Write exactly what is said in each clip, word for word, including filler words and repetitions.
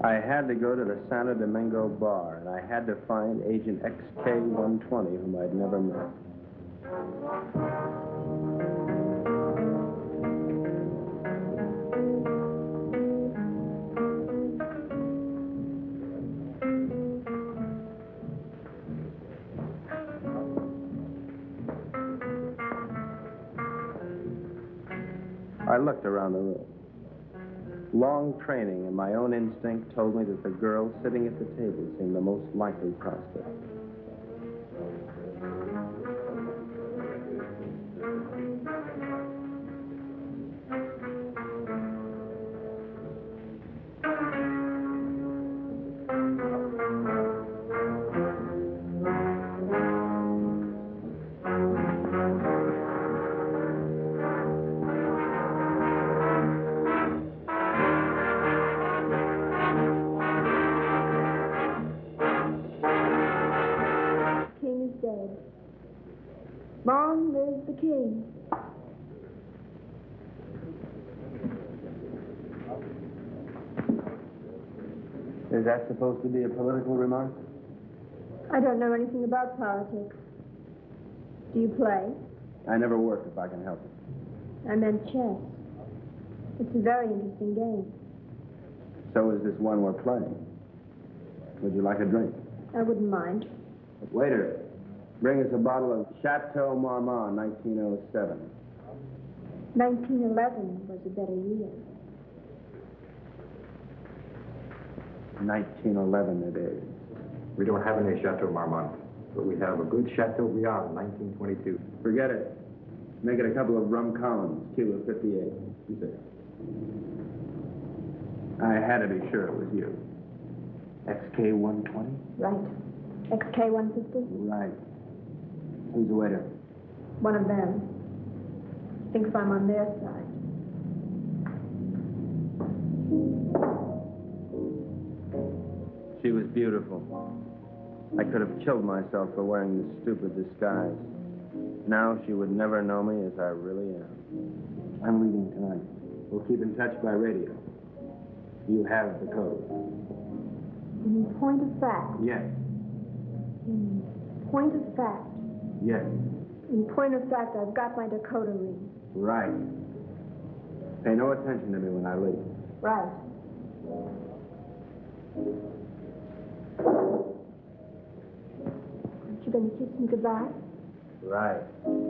I had to go to the Santo Domingo bar, and I had to find Agent X K one twenty, whom I'd never met. I looked around the room. Long training and my own instinct told me that the girl sitting at the table seemed the most likely prospect. Long live the king. Is that supposed to be a political remark? I don't know anything about politics. Do you play? I never work if I can help it. I meant chess. It's a very interesting game. So is this one we're playing. Would you like a drink? I wouldn't mind. Waiter, bring us a bottle of Chateau Marmont, nineteen oh seven. nineteen eleven was a better year. nineteen eleven it is. We don't have any Chateau Marmont, but we have a good Chateau Briand, nineteen twenty-two. Forget it. Make it a couple of rum Collins, Cuba fifty-eight. You say. I had to be sure it was you. X K one twenty? Right. X K one fifty? Right. Who's the waiter? One of them. Thinks I'm on their side. She was beautiful. I could have killed myself for wearing this stupid disguise. Now she would never know me as I really am. I'm leaving tonight. We'll keep in touch by radio. You have the code. In point of fact. Yes. In point of fact. Yes. In point of fact, I've got my decoder ring. Right. Pay no attention to me when I leave. Right. Aren't you going to kiss me goodbye? Right.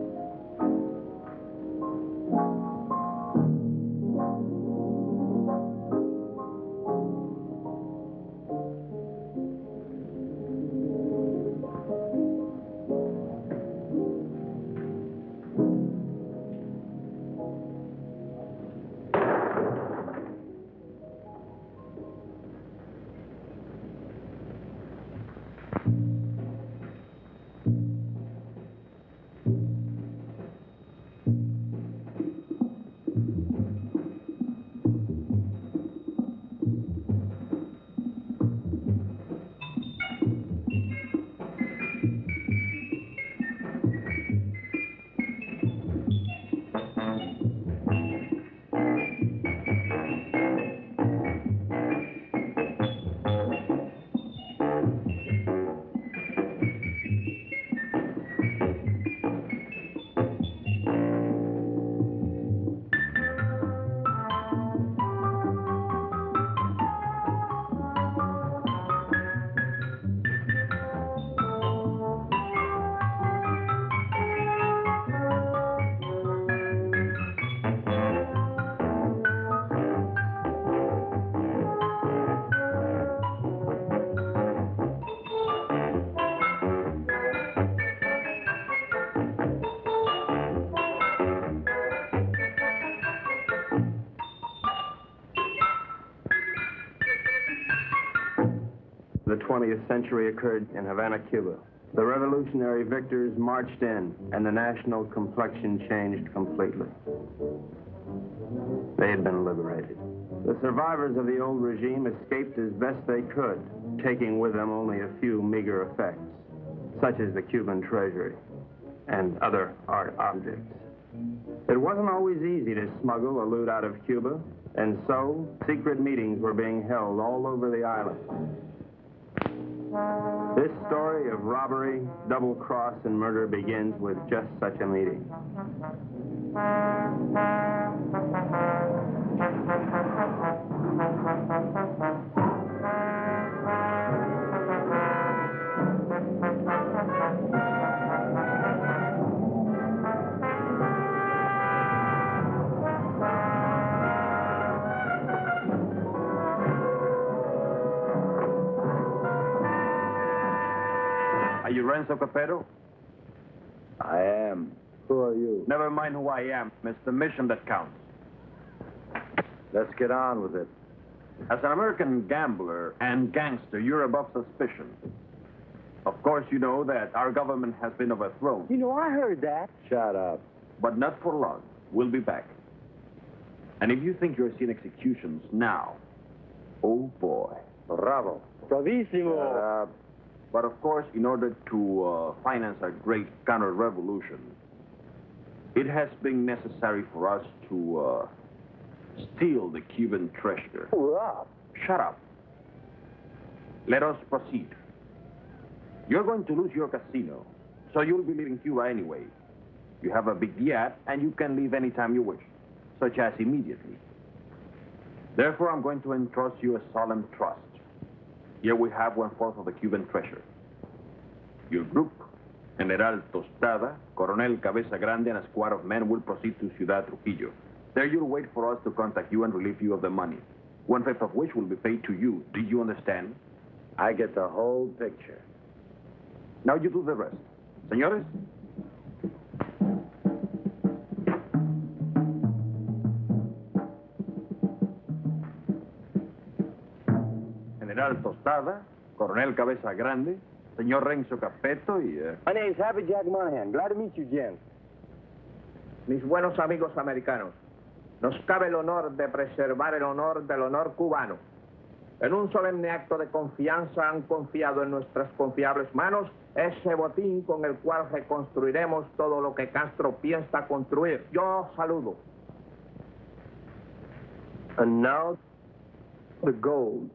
The twentieth century occurred in Havana, Cuba. The revolutionary victors marched in, and the national complexion changed completely. They had been liberated. The survivors of the old regime escaped as best they could, taking with them only a few meager effects, such as the Cuban treasury and other art objects. It wasn't always easy to smuggle or loot out of Cuba, And so, secret meetings were being held all over the island. This story of robbery, double cross, and murder begins with just such a meeting. Are you Renzo Capetto? I am. Who are you? Never mind who I am. It's the mission that counts. Let's get on with it. As an American gambler and gangster, you're above suspicion. Of course, you know that our government has been overthrown. You know, I heard that. Shut up. But not for long. We'll be back. And if you think you're seeing executions now, oh boy. Bravo. Bravissimo. Shut up. But of course, in order to uh, finance a great counter-revolution, it has been necessary for us to uh, steal the Cuban treasure. Hurrah. Shut up. Let us proceed. You're going to lose your casino, so you'll be leaving Cuba anyway. You have a big yacht, and you can leave anytime you wish, such as immediately. Therefore, I'm going to entrust you a solemn trust. Here we have one-fourth of the Cuban treasure. Your group, General Tostada, Coronel Cabeza Grande, and a squad of men will proceed to Ciudad Trujillo. There you'll wait for us to contact you and relieve you of the money, one-fifth of which will be paid to you. Do you understand? I get the whole picture. Now you do the rest. Señores? General Tostada, Coronel Cabeza Grande, Señor Renzo Capetto y... Uh... My name's Happy Jack Monahan. Glad to meet you, gents. Mis buenos amigos americanos, nos cabe el honor de preservar el honor del honor cubano. En un solemne acto de confianza han confiado en nuestras confiables manos ese botín con el cual reconstruiremos todo lo que Castro piensa construir. Yo saludo. And now, the gold.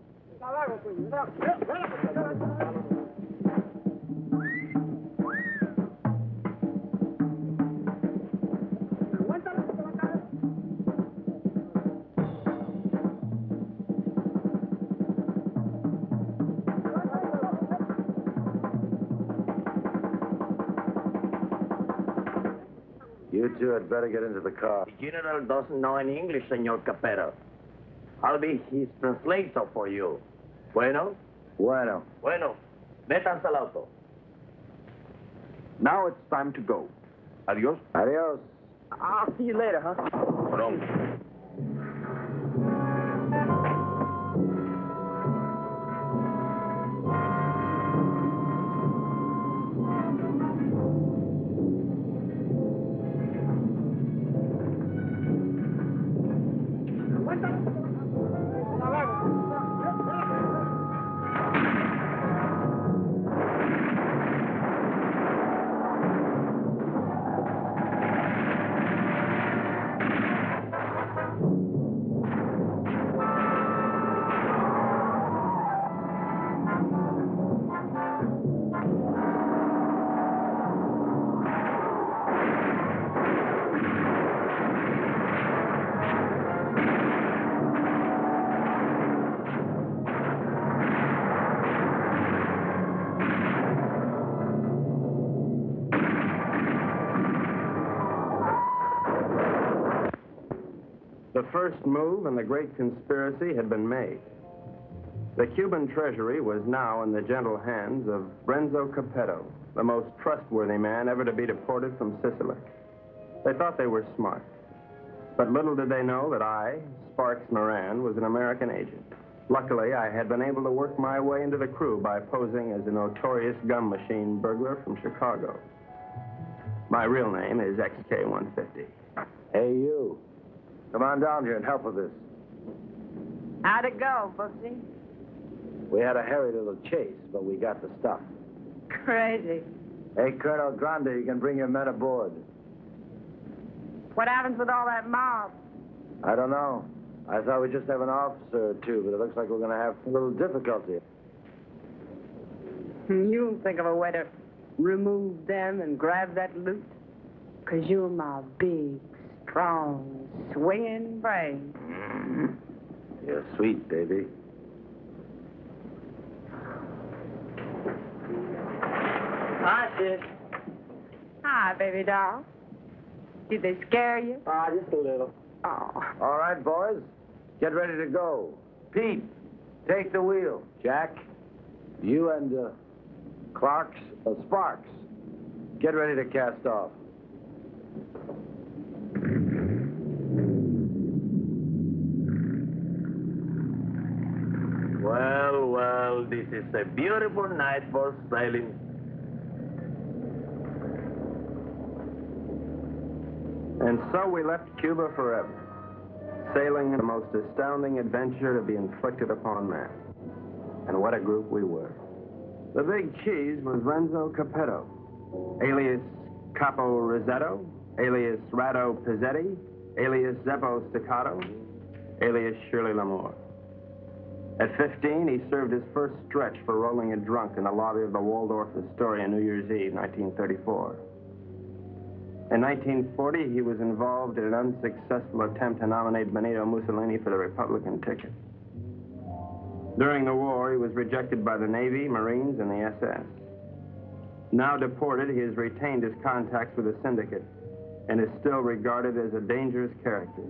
You two had better get into the car. The general doesn't know any English, Senor Capetto. I'll be his translator for you. Bueno? Bueno. Bueno. Métanse al auto. Now it's time to go. Adios. Adios. I'll see you later, huh? Pronto. The first move in the great conspiracy had been made. The Cuban treasury was now in the gentle hands of Renzo Capetto, the most trustworthy man ever to be deported from Sicily. They thought they were smart. But little did they know that I, Sparks Moran, was an American agent. Luckily, I had been able to work my way into the crew by posing as a notorious gum machine burglar from Chicago. My real name is X K one fifty. Hey, you. Come on down here and help with this. How'd it go, Booksy? We had a hairy little chase, but we got the stuff. Crazy. Hey, Colonel Grande, you can bring your men aboard. What happens with all that mob? I don't know. I thought we'd just have an officer or two, but it looks like we're going to have a little difficulty. You think of a way to remove them and grab that loot? Because you're my big, strong, swinging brain. You're sweet, baby. Hi, sis. Hi, baby doll. Did they scare you? Ah, just a little. Oh. All right, boys. Get ready to go. Pete, take the wheel. Jack, you and uh, Clarks, uh, Sparks, get ready to cast off. Well, well, this is a beautiful night for sailing. And so we left Cuba forever, sailing in the most astounding adventure to be inflicted upon man. And what a group we were. The big cheese was Renzo Capetto, alias Capo Rosetto, alias Rado Pizzetti, alias Zeppo Staccato, alias Shirley Lamour. At fifteen, he served his first stretch for rolling a drunk in the lobby of the Waldorf Astoria New Year's Eve, nineteen thirty-four. In nineteen forty, he was involved in an unsuccessful attempt to nominate Benito Mussolini for the Republican ticket. During the war, he was rejected by the Navy, Marines, and the S S. Now deported, he has retained his contacts with the syndicate and is still regarded as a dangerous character.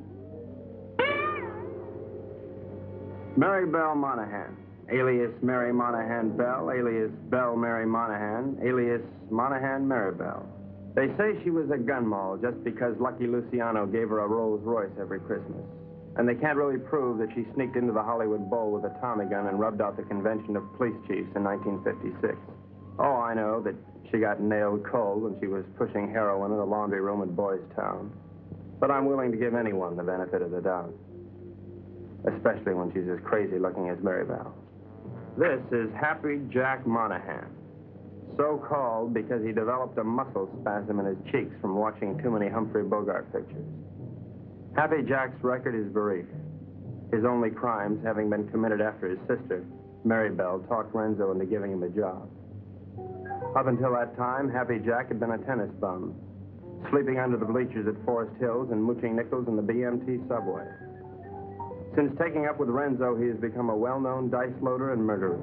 Mary Bell Monahan, alias Mary Monahan Bell, alias Bell Mary Monahan, alias Monahan Mary Bell. They say she was a gun moll just because Lucky Luciano gave her a Rolls Royce every Christmas. And they can't really prove that she sneaked into the Hollywood Bowl with a Tommy gun and rubbed out the convention of police chiefs in nineteen fifty-six. Oh, I know that she got nailed cold when she was pushing heroin in a laundry room at Boys Town. But I'm willing to give anyone the benefit of the doubt, especially when she's as crazy looking as Mary Bell. This is Happy Jack Monahan, so called because he developed a muscle spasm in his cheeks from watching too many Humphrey Bogart pictures. Happy Jack's record is brief, his only crimes having been committed after his sister, Mary Bell, talked Renzo into giving him a job. Up until that time, Happy Jack had been a tennis bum, sleeping under the bleachers at Forest Hills and mooching nickels in the B M T subway. Since taking up with Renzo, he has become a well-known dice loader and murderer.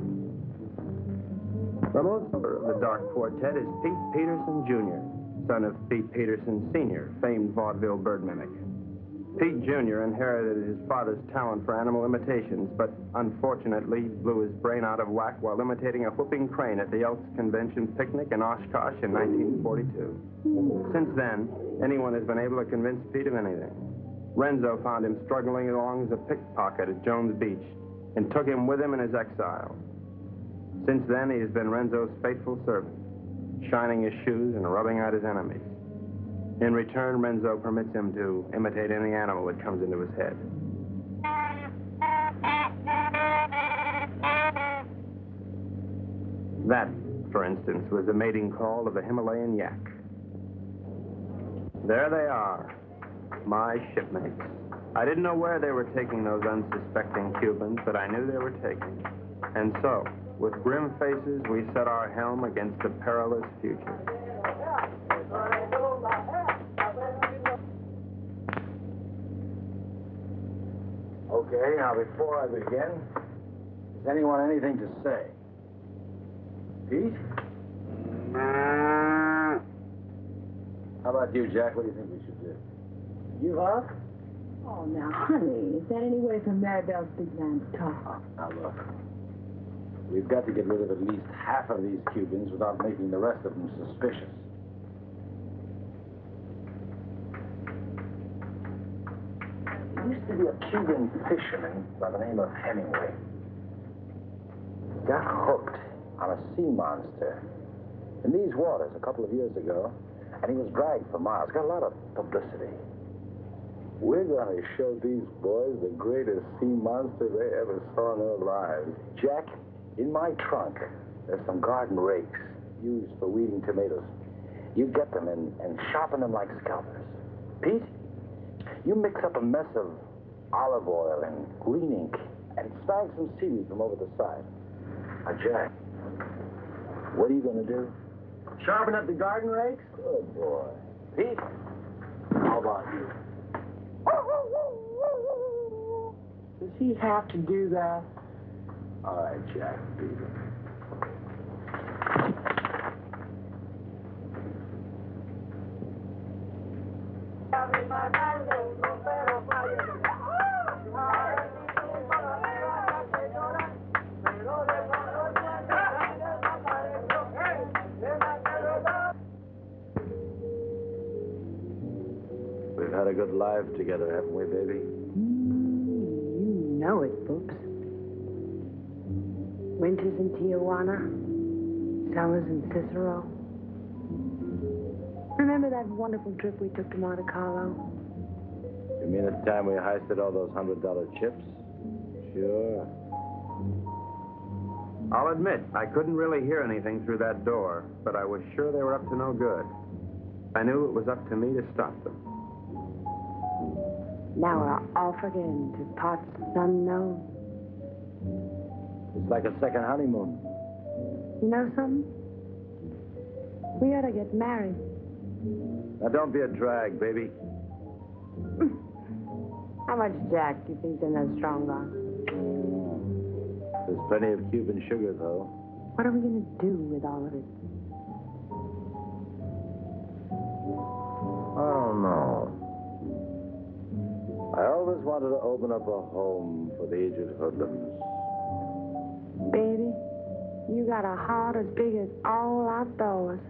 The most of the Dark Quartet is Pete Peterson, Junior, son of Pete Peterson, Senior, famed vaudeville bird mimic. Pete Junior inherited his father's talent for animal imitations, but unfortunately blew his brain out of whack while imitating a whooping crane at the Elks Convention picnic in Oshkosh in nineteen forty-two. Since then, anyone has been able to convince Pete of anything. Renzo found him struggling along as a pickpocket at Jones Beach and took him with him in his exile. Since then, he has been Renzo's faithful servant, shining his shoes and rubbing out his enemies. In return, Renzo permits him to imitate any animal that comes into his head. That, for instance, was the mating call of the Himalayan yak. There they are, my shipmates. I didn't know where they were taking those unsuspecting Cubans, but I knew they were taking. And so, with grim faces, we set our helm against the perilous future. Okay, now before I begin, does anyone anything to say? Pete? How about you, Jack? What do you think we should do? You up? Oh, now, honey, is that any way for Maribel's big man to talk? Now, look. We've got to get rid of at least half of these Cubans without making the rest of them suspicious. There used to be a Cuban fisherman by the name of Hemingway. He got hooked on a sea monster in these waters a couple of years ago, and he was dragged for miles. Got a lot of publicity. We're going to show these boys the greatest sea monster they ever saw in their lives. Jack, in my trunk, there's some garden rakes used for weeding tomatoes. You get them and, and sharpen them like scalpers. Pete, you mix up a mess of olive oil and green ink, and snag some seaweed from over the side. Now, Jack, what are you going to do? Sharpen up the garden rakes? Good boy. Pete, how about you? Does he have to do that? All right, Jack, beat it. We've had a good life together, haven't we, baby? You know it, Boops. Winters in Tijuana, summers in Cicero. Remember that wonderful trip we took to Monte Carlo? You mean the time we heisted all those hundred dollar chips? Sure. I'll admit, I couldn't really hear anything through that door, but I was sure they were up to no good. I knew it was up to me to stop them. Now we're off again to parts unknown. It's like a second honeymoon. You know something? We ought to get married. Now, don't be a drag, baby. How much Jack do you think's in that strong box? There's plenty of Cuban sugar, though. What are we going to do with all of it? I don't know. I always wanted to open up a home for the aged hoodlums. Baby, you got a heart as big as all outdoors.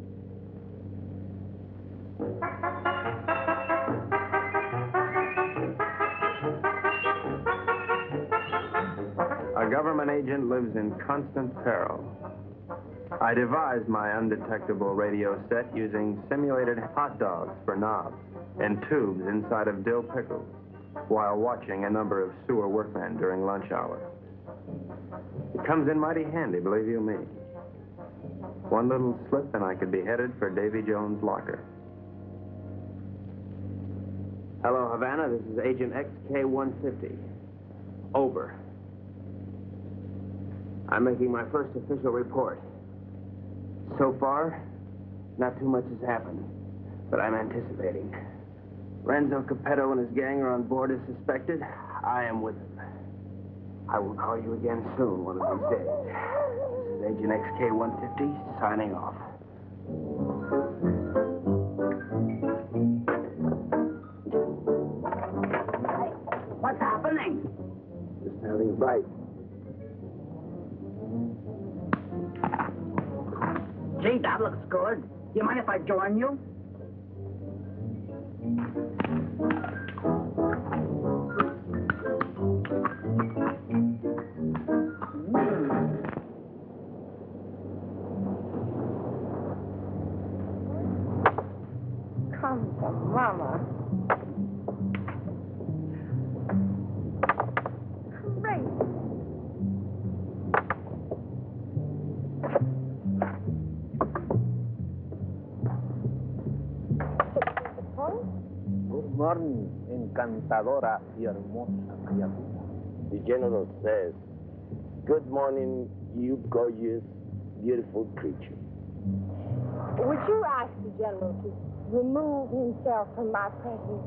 A government agent lives in constant peril. I devised my undetectable radio set using simulated hot dogs for knobs and tubes inside of dill pickles while watching a number of sewer workmen during lunch hour. It comes in mighty handy, believe you me. One little slip and I could be headed for Davy Jones' locker. Hello, Havana. This is Agent X K one fifty. Over. I'm making my first official report. So far, not too much has happened, but I'm anticipating. Renzo Capetto and his gang are on board as suspected. I am with them. I will call you again soon, one of these days. This is Agent X K one fifty, signing off. What's happening? Just having a bite. Gee, that looks good. You mind if I join you? Come to Mama. Great. Good morning, encantadora y hermosa criatura. The general says, good morning, you gorgeous, beautiful creature. Would you ask the general to remove himself from my presence?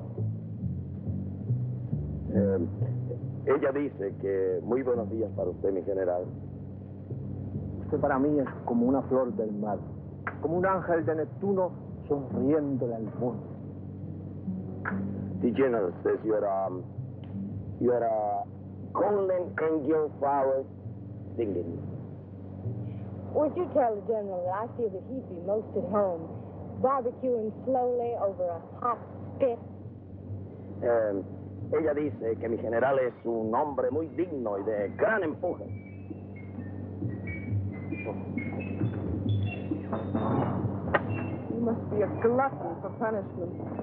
Eh, ella dice que muy buenos días para usted, mi general. Usted para mí es como una flor del mar, como un ángel de Neptuno sonriéndole al mundo. The general says you're, um, you're a golden angel flower singing. Would you tell the general that I feel that he'd be most at home, barbecuing slowly over a hot spit? Eh, ella dice que mi general es un hombre muy digno y de gran empuje. You must be a glutton for punishment.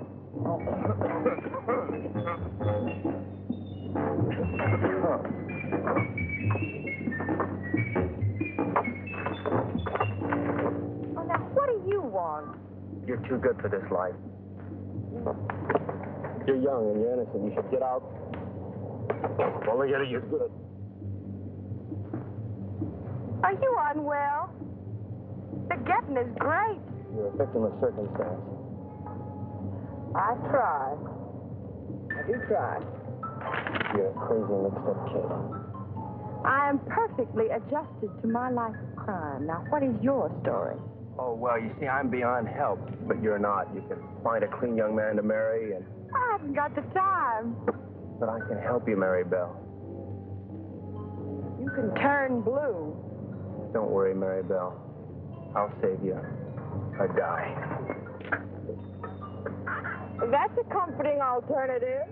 Oh, now, what do you want? You're too good for this life. You're young and you're innocent. You should get out Only getting is good. Are you unwell? The getting is great. You're a victim of circumstance. I try. I do try. You're a crazy, mixed-up kid. I am perfectly adjusted to my life of crime. Now, what is your story? Oh, well, you see, I'm beyond help, but you're not. You can find a clean young man to marry, and... I haven't got the time. But I can help you, Mary Bell. You can turn blue. Don't worry, Mary Bell. I'll save you a die. That's a comforting alternative.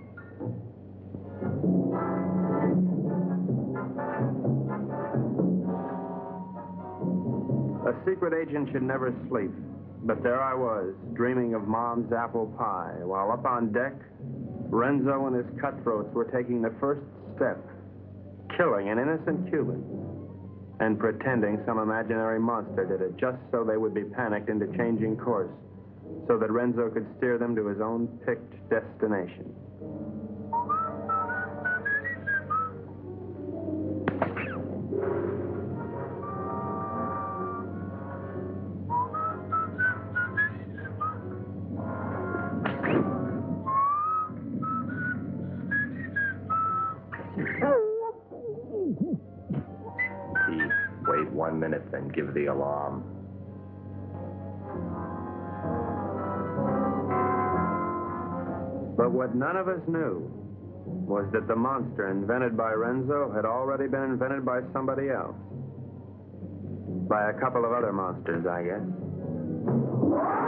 A secret agent should never sleep. But there I was, dreaming of Mom's apple pie, while up on deck, Renzo and his cutthroats were taking the first step, killing an innocent Cuban, and pretending some imaginary monster did it just so they would be panicked into changing course, so that Renzo could steer them to his own picked destination. Wait one minute, then give the alarm. But what none of us knew was that the monster invented by Renzo had already been invented by somebody else. By a couple of other monsters, I guess.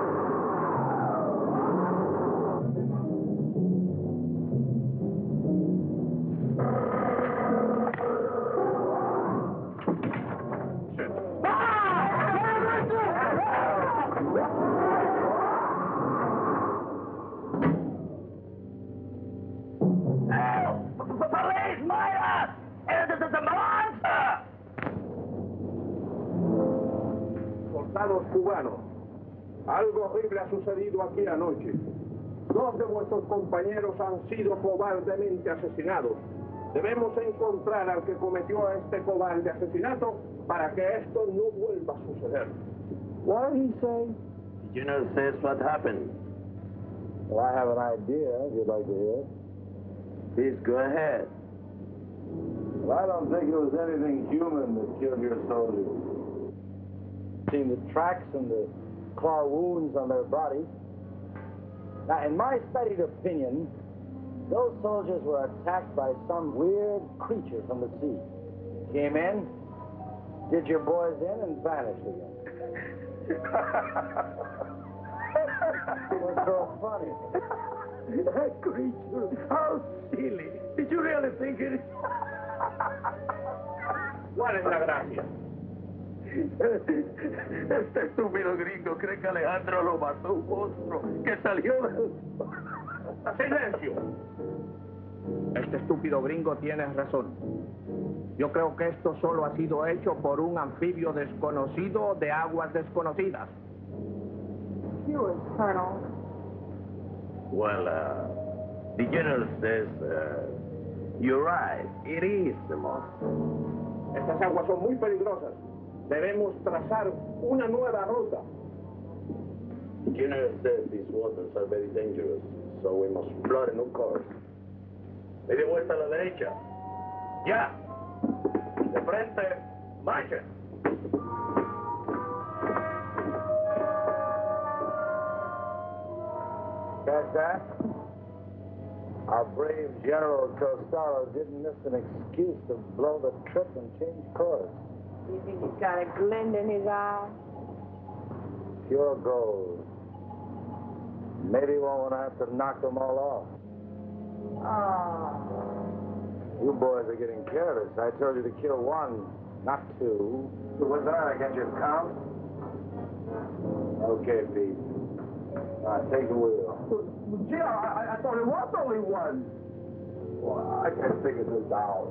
Soldados cubanos, algo horrible ha sucedido aquí anoche. Dos de vuestros compañeros han sido cobardemente asesinados. Debemos encontrar al que cometió este cobarde asesinato para que esto no vuelva a suceder. What did he say? The general says what happened. Well, I have an idea, if you'd like to hear it. Please go ahead. Well, I don't think it was anything human that killed your soldiers. Seen the tracks and the claw wounds on their bodies. Now, in my studied opinion, those soldiers were attacked by some weird creature from the sea. Came in, did your boys in, and vanished again. What's so funny? That creature, how silly. Did you really think it? ¿Cuál es la gracia? Este estúpido gringo cree que Alejandro lo mató un monstruo que salió del... ¡Silencio! Este estúpido gringo tiene razón. Yo creo que esto solo ha sido hecho por un anfibio desconocido de aguas desconocidas. Yours, Colonel. Well, uh, the general says, uh, you're right. It is the monster. Estas aguas son muy peligrosas. Debemos trazar una nueva ruta. The general says these waters are very dangerous, so we must plot a new course. Le de vuelta a la derecha. Ya. De frente, marcha. Catch that? Our brave General Costello didn't miss an excuse to blow the trip and change course. You think he's got a glint in his eye? Pure gold. Maybe we won't have to knock them all off. Oh. You boys are getting careless. I told you to kill one, not two. Was that? I got your count? Okay, Pete. All right, take the wheel. Gee, I, I thought it was only one. Well, I can't figure this out.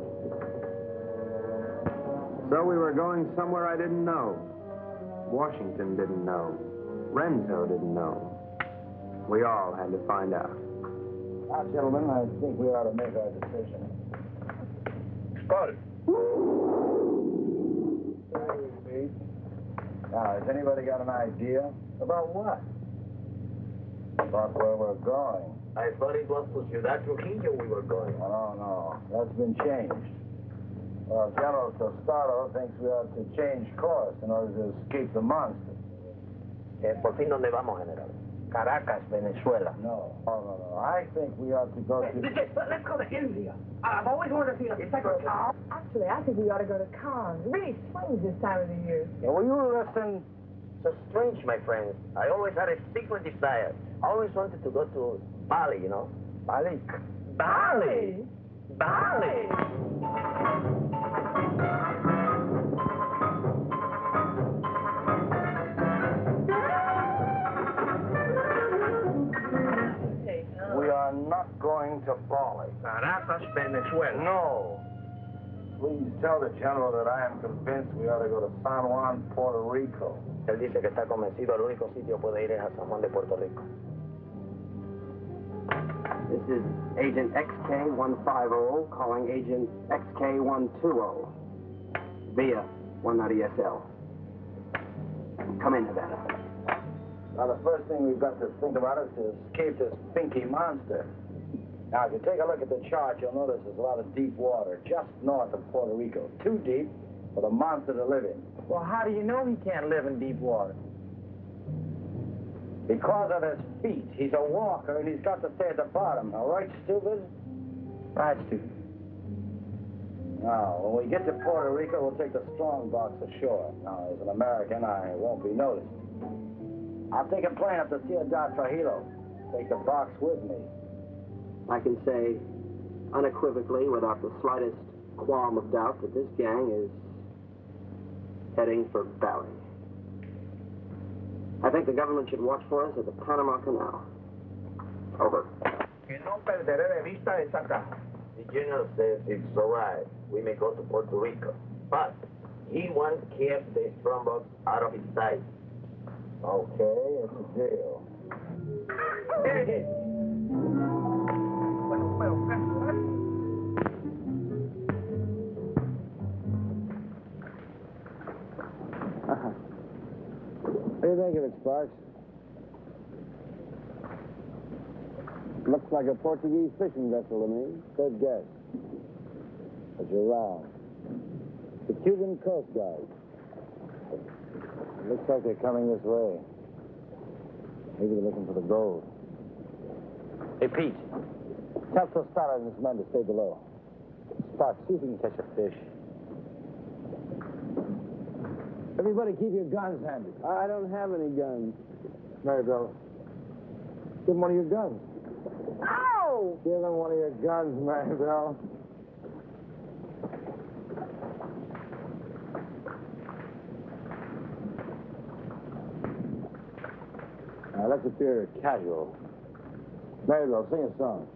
So we were going somewhere I didn't know. Washington didn't know. Renzo didn't know. We all had to find out. Now, gentlemen, I think we ought to make our decision. Skull. Now, has anybody got an idea? About what? About where we're going. I thought it was to Ciudad Trujillo we were going. No, no, that's been changed. Well, General Tostado thinks we ought to change course in order to escape the monster. Eh, ¿Por fin dónde vamos, General? Caracas, Venezuela. No, no, no, no. I think we ought to go to... Let's go to India. I've always wanted to see a cycle town. Actually, I think we ought to go to Cannes. It really swings this time of the year. Yeah, will you listen? So strange, my friends. I always had a secret desire. I always wanted to go to Bali, you know. Bali? Bali? Bali! We are not going to Bali. Caracas, Venezuela. No. Please tell the General that I am convinced we ought to go to San Juan, Puerto Rico. Él dice que está convencido, el único sitio puede ir es a San Juan de Puerto Rico. This is Agent X K one fifty calling Agent X K one twenty via one ninety S L. Come in, Havana. Now, the first thing we've got to think about is to escape this pinky monster. Now, if you take a look at the chart, you'll notice there's a lot of deep water just north of Puerto Rico. Too deep for the monster to live in. Well, how do you know he can't live in deep water? Because of his feet. He's a walker, and he's got to stay at the bottom. All right, stupid? Right, stupid. Now, when we get to Puerto Rico, we'll take the strong box ashore. Now, as an American, I won't be noticed. I'll take a plane up to Ciudad Trujillo. Take the box with me. I can say unequivocally, without the slightest qualm of doubt, that this gang is heading for Bali. I think the government should watch for us at the Panama Canal. Over. Que no perderé de vista esa caja. The general says it's all right. We may go to Puerto Rico. But he wants to keep the strongbox out of his sight. Okay, it's a deal. Bueno, pero, What do you think of it, Sparks? Looks like a Portuguese fishing vessel to me. Good guess. But you're wrong. The Cuban Coast Guard. Looks like they're coming this way. Maybe they're looking for the gold. Hey, Pete. Tell Tostada and his men to stay below. Sparks, see if we can catch a fish. Everybody keep your guns handy. I don't have any guns. Maribel, give him one of your guns. Ow! Give him one of your guns, Maribel. Now, let's appear casual. Maribel, sing a song.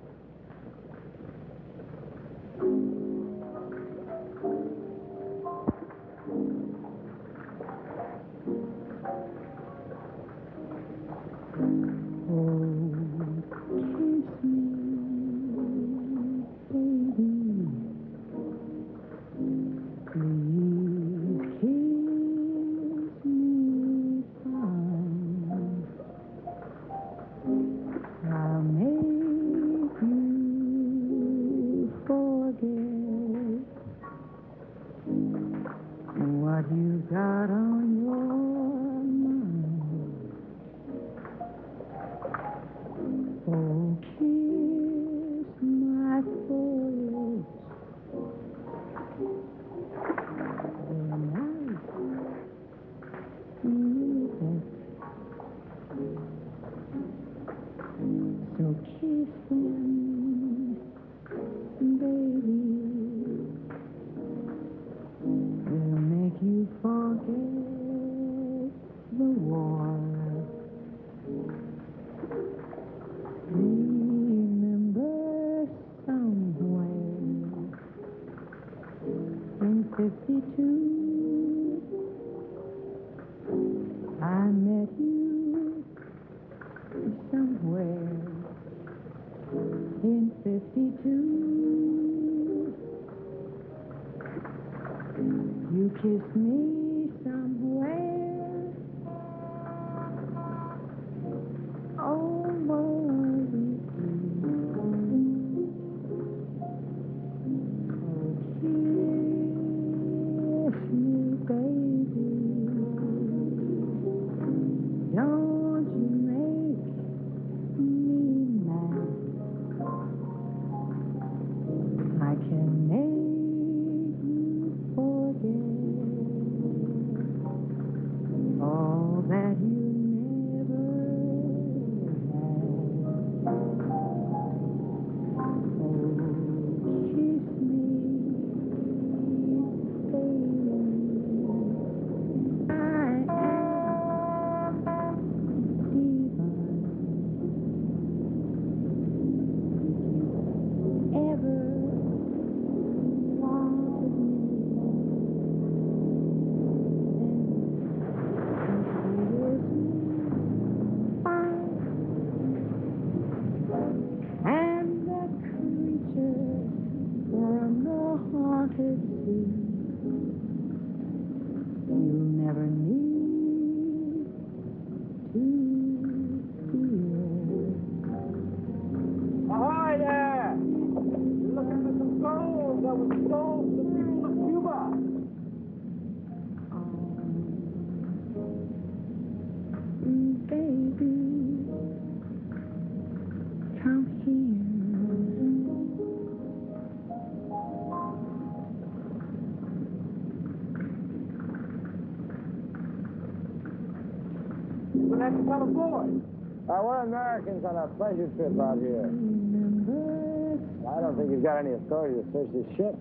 fifty-two. You kissed me somewhere over the kiss me, baby. Don't you make me mad. I can make you forget all that you never had. Oh, kiss me, baby. I am divine. Ever wanted me, and the creature from the haunted sea. You'll never need to fear. Ahoy there! You're looking for some gold that was sold to the people of Cuba. Mm, baby, come here. You're gonna have to come aboard. Uh, we're Americans on a pleasure trip out here. Remember, I don't think you've got any authority to search this ship.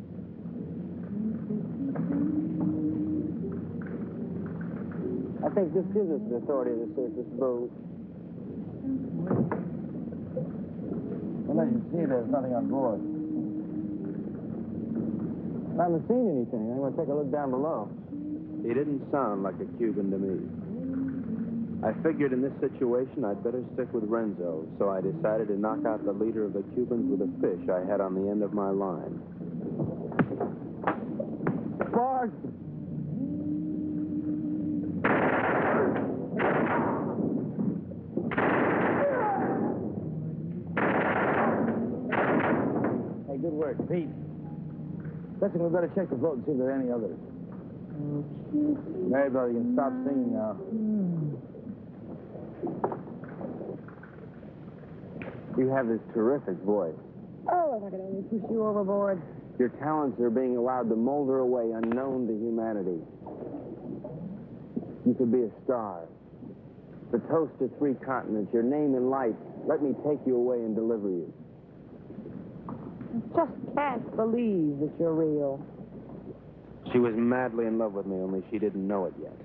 I think this gives us the authority to search this boat. Well, as you see, there's nothing on board. I haven't seen anything. I'm going to take a look down below. He didn't sound like a Cuban to me. I figured in this situation I'd better stick with Renzo, so I decided to knock out the leader of the Cubans with a fish I had on the end of my line. Bart! Hey, good work, Pete. Listen, we better check the boat and see if there are any others. Maribel, you can stop singing now. You have this terrific voice. oh, if I could only push you overboard. Your talents are being allowed to molder away unknown to humanity. You could be a star. The toast of three continents, your name in lights. Let me take you away and deliver you. Just can't believe that you're real. She was madly in love with me, only she didn't know it yet.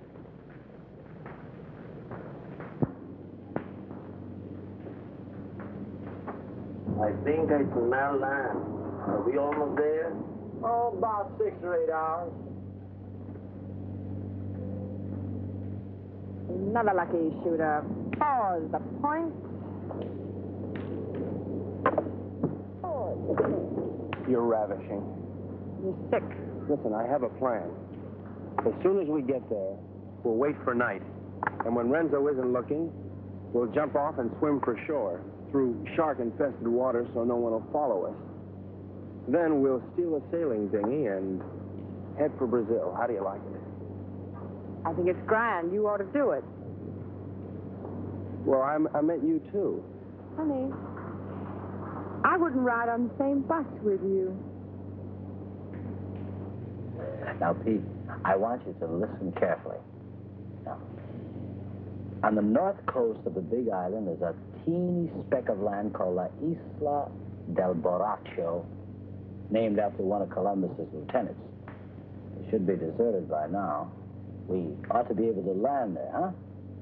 I think I smell land. Are we almost there? Oh, about six or eight hours. Another lucky shooter. Pause the point. You're ravishing. You're sick. Listen, I have a plan. As soon as we get there, we'll wait for night. And when Renzo isn't looking, we'll jump off and swim for shore through shark-infested water so no one will follow us. Then we'll steal a sailing dinghy and head for Brazil. How do you like it? I think it's grand. You ought to do it. Well, I'm, I meant you, too. Honey, I wouldn't ride on the same bus with you. Now, Pete, I want you to listen carefully. Now, on the north coast of the Big Island is a teeny speck of land called La Isla del Borracho, named after one of Columbus's lieutenants. It should be deserted by now. We ought to be able to land there, huh?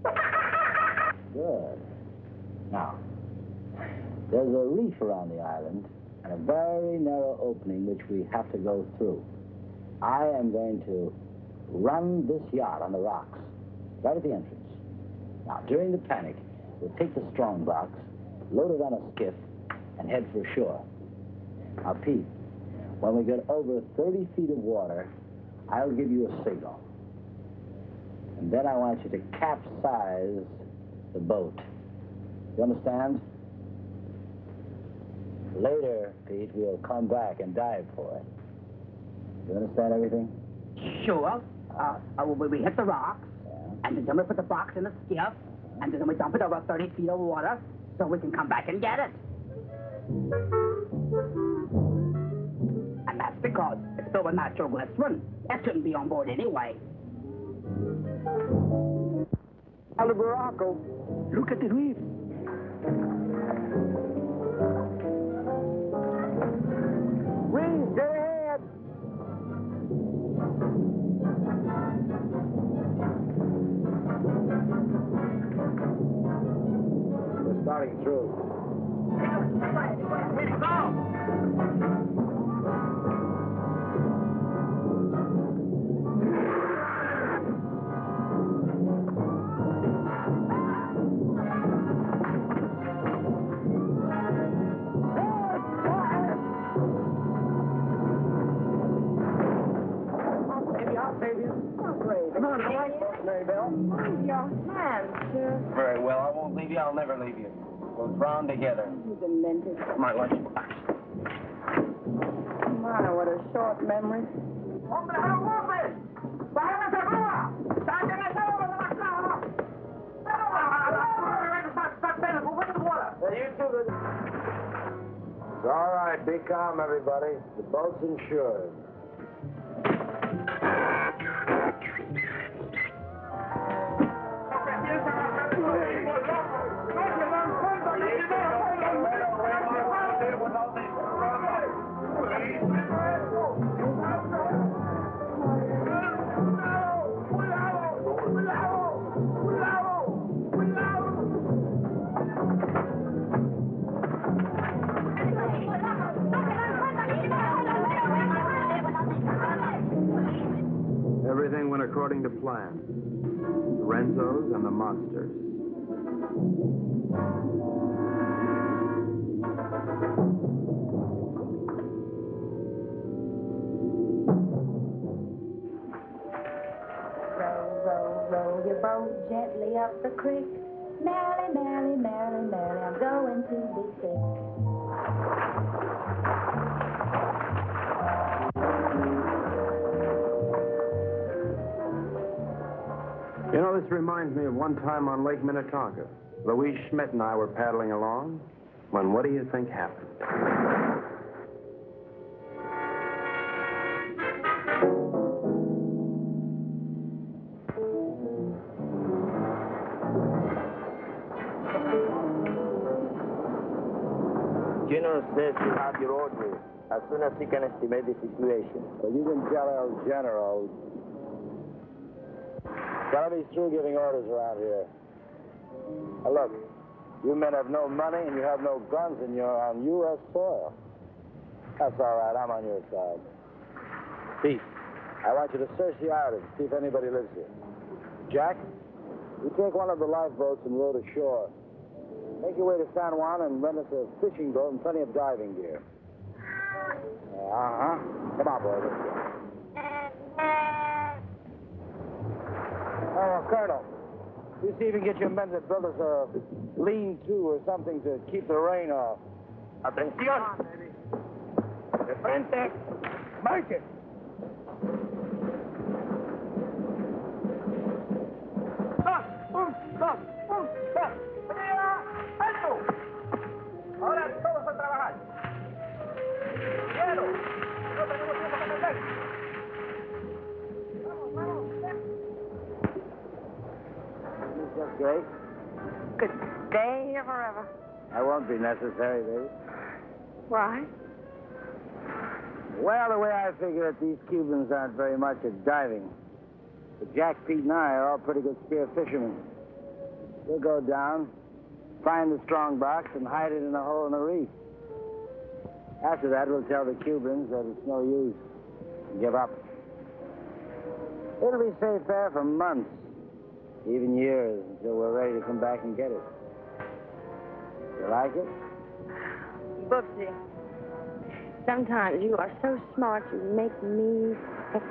Good. Now, there's a reef around the island and a very narrow opening which we have to go through. I am going to run this yacht on the rocks, right at the entrance. Now, during the panic, we'll take the strong box, load it on a skiff, and head for shore. Now, Pete, when we get over thirty feet of water, I'll give you a signal. And then I want you to capsize the boat. You understand? Later, Pete, we'll come back and dive for it. You understand everything? Sure. Uh, uh, we, we hit the rocks, Yeah. and then we put the box in the skiff, and then we dump it over thirty feet of water so we can come back and get it. And that's because it's filled with nitroglycerin. That shouldn't be on board anyway. Hello, Baracco. Look at the reef. Reese, dead ahead. We're starting through. Come on, Mary Bell. Your hands, sir. Very well. I won't leave you. I'll never leave you. We'll drown together. You demented. My lunch. My, what a short memory. It's all right. Be calm, everybody. The boat's insured. Everything went according to plan. The Renzos and the monsters. Row, row, row your boat gently up the creek. Merrily, merrily, merrily, merrily, I'm going to be sick. You know, this reminds me of one time on Lake Minnetonka. Louise Schmidt and I were paddling along when what do you think happened? General says you have your orders as soon as he can estimate the situation. Well, you can tell El General. Gotta be through giving orders around here. Now, look, you men have no money and you have no guns and you're on U S soil. That's all right. I'm on your side. Pete, I want you to search the island, see if anybody lives here. Jack, you take one of the lifeboats and row to shore. Make your way to San Juan and rent us a fishing boat and plenty of diving gear. Uh-huh. Come on, boy. Let's go. Oh, Colonel, you see if you can get your men to build us a lean-to or something to keep the rain off. Atención. De frente. Marche. Dos, un, dos, un, dos. ¡Arriba! ¡Alto! Ahora todos a trabajar. ¡Quiero! No tenemos tiempo que perder. Vamos, vamos. That's great. Good day forever. That won't be necessary, baby. Why? Well, the way I figure it, these Cubans aren't very much at diving. But Jack, Pete, and I are all pretty good spear fishermen. We'll go down, find the strong box, and hide it in a hole in the reef. After that, we'll tell the Cubans that it's no use. Give up. It'll be safe there for months, even years, until we're ready to come back and get it. You like it? Bubsy. Sometimes you are so smart you make me sick.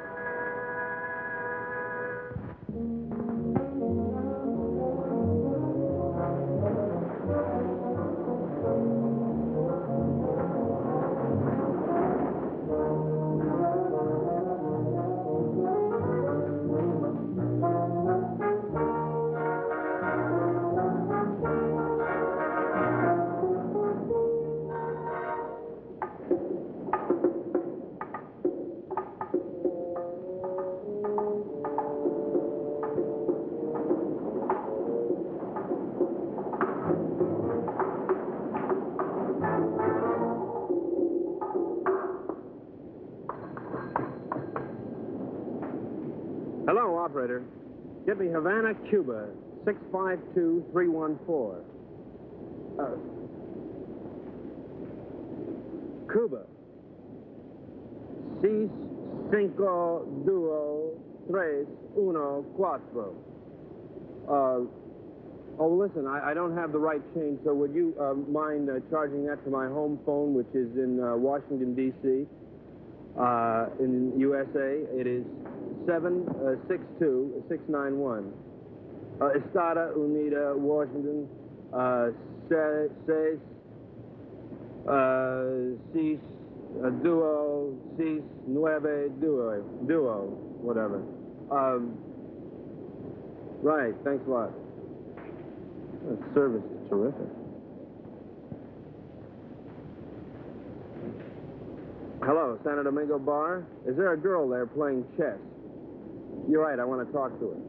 Hello, operator. Get me Havana, Cuba, six five two three one four. Uh, Cuba. Seis, cinco, duo, tres, uno, cuatro. Uh, oh, listen, I, I don't have the right change, so would you uh, mind uh, charging that to my home phone, which is in uh, Washington, D C, uh, in U S A? It is seven six two six nine one. Uh, Estada Unida, Washington, uh, se, seis, uh, seis, uh, duo, seis, nueve, duo, duo, whatever. Um, right, thanks a lot. That service is terrific. Hello, Santo Domingo Bar. Is there a girl there playing chess? You're right, I want to talk to her.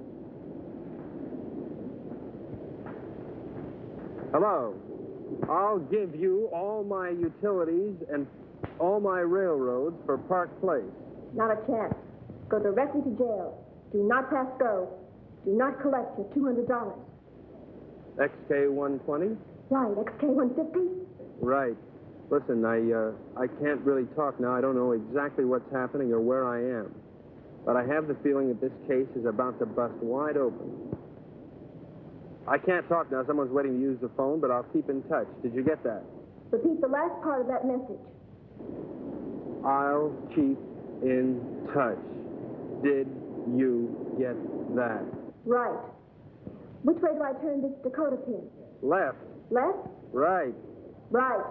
Hello. I'll give you all my utilities and all my railroads for Park Place. Not a chance. Go directly to jail. Do not pass go. Do not collect your two hundred dollars. X K one twenty? Right, X K one fifty? Right. Listen, I, uh, I can't really talk now. I don't know exactly what's happening or where I am. But I have the feeling that this case is about to bust wide open. I can't talk now. Someone's waiting to use the phone, but I'll keep in touch. Did you get that? Repeat the last part of that message. I'll keep in touch. Did you get that? Right. Which way do I turn this Dakota pin? Left. Left? Right. Right.